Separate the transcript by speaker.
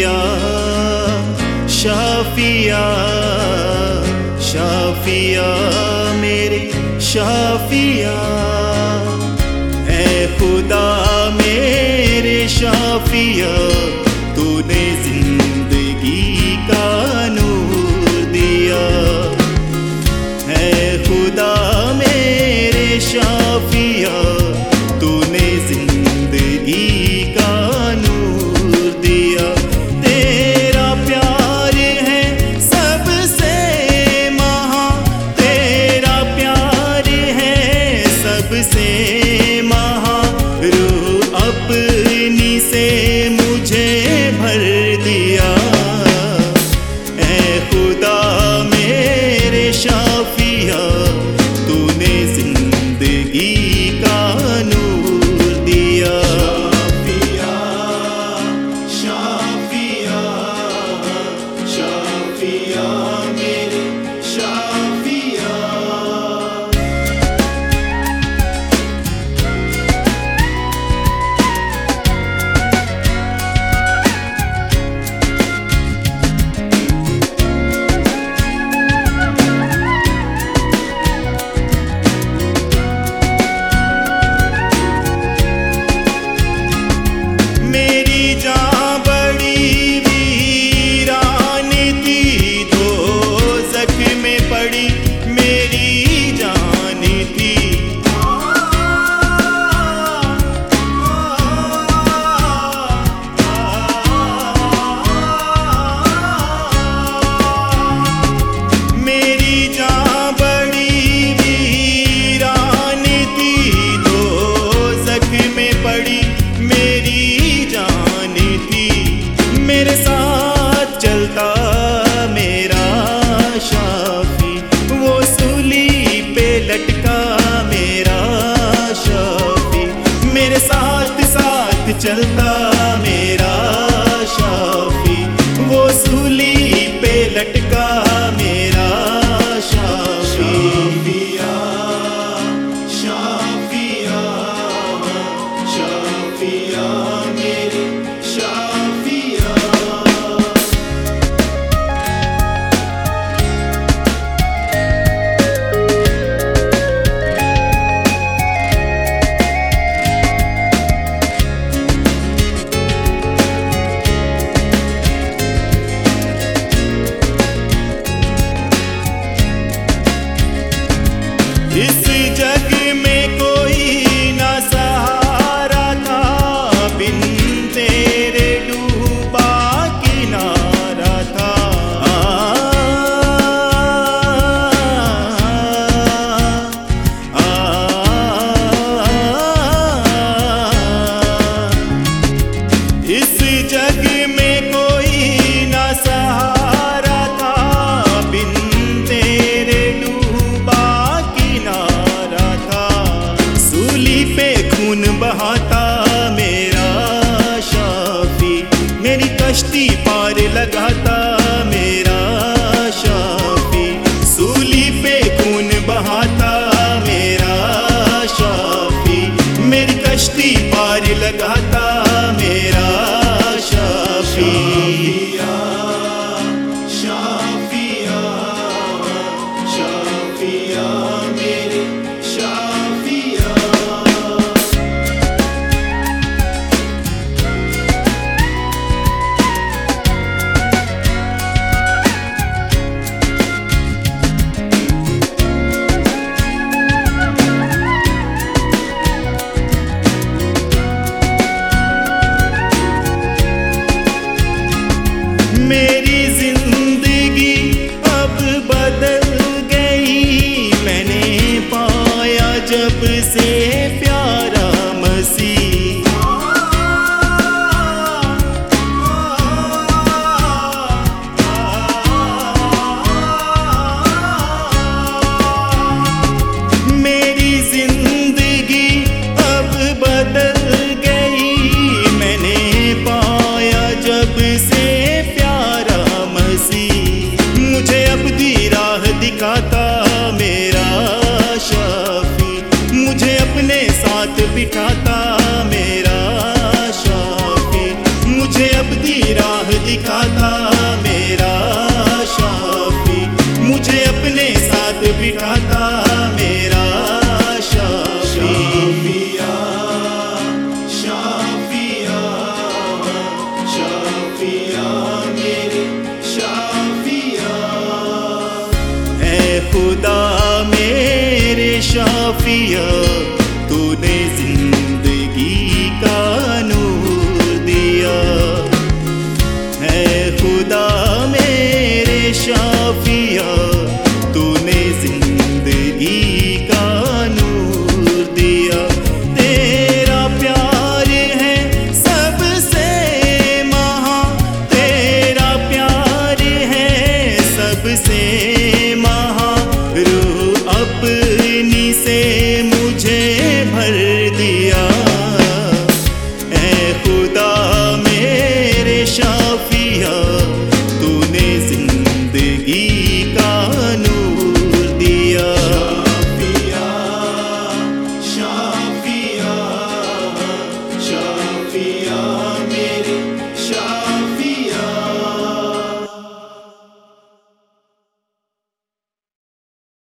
Speaker 1: दिया। शाफिया शाफिया मेरे शाफिया, ऐ खुदा मेरे शाफिया, तूने जिंदगी का नूर दिया। ऐ खुदा मेरे शाफिया, तूने जिंदगी का नूर दिया। तेरा प्यार है सबसे महा, तेरा प्यार है सबसे महा, रूह अपनी से मुझे भर दिया। ऐ खुदा मेरे शाफिया, तूने जिंदगी का नूर दिया। शाफिया शाफिया शाफिया मेरे शाफिया। मेरी जान बड़ी वीरान थी, दोज़ख में पड़ी मेरी जान थी। मेरी जान बड़ी वीरान थी, दोज़ख में पड़ी मेरी जान थी। मेरे साथ चलता मेरा शाफी, वो सूली पे लटका मेरा शाफी। मेरे साथ साथ चलता मेरा शाफी, वो सूली पे लटका मेरा शाफी। शाफिया शाफिया मेरे शाफिया। इस जग में कोई ना सहारा था, बिन तेरे डूबा किनारा था। इस जग में कोई ना सहारा था, बिन तेरे डूबा किनारा था। सूली पे खून बहाता मेरा शाफी, मेरी कश्ती पार लगाता मेरा शाफी। सूली पे खून बहाता मेरा शाफी, मेरी कश्ती पार लगाता मेरा शाफी। शाफिया शाफिया मेरे शाफिया। मेरी जिंदगी अब बदल गई, मैंने पाया जब से प्यारा मसीह। मेरी जिंदगी अब बदल गई, मैंने पाया जब से प्यारा मसीह। मुझे अब दी राह दिखाता मेरा शाफी, मुझे अपने साथ बिठाता मेरा शाफी। मुझे अब दी राह दिखाता शाफिया तूने जिंदगी का नूर दिया। है खुदा मेरे शाफिया तूने जिंदगी का नूर दिया। तेरा प्यार है सबसे महा, तेरा प्यार है सबसे महा। रूह अपनी से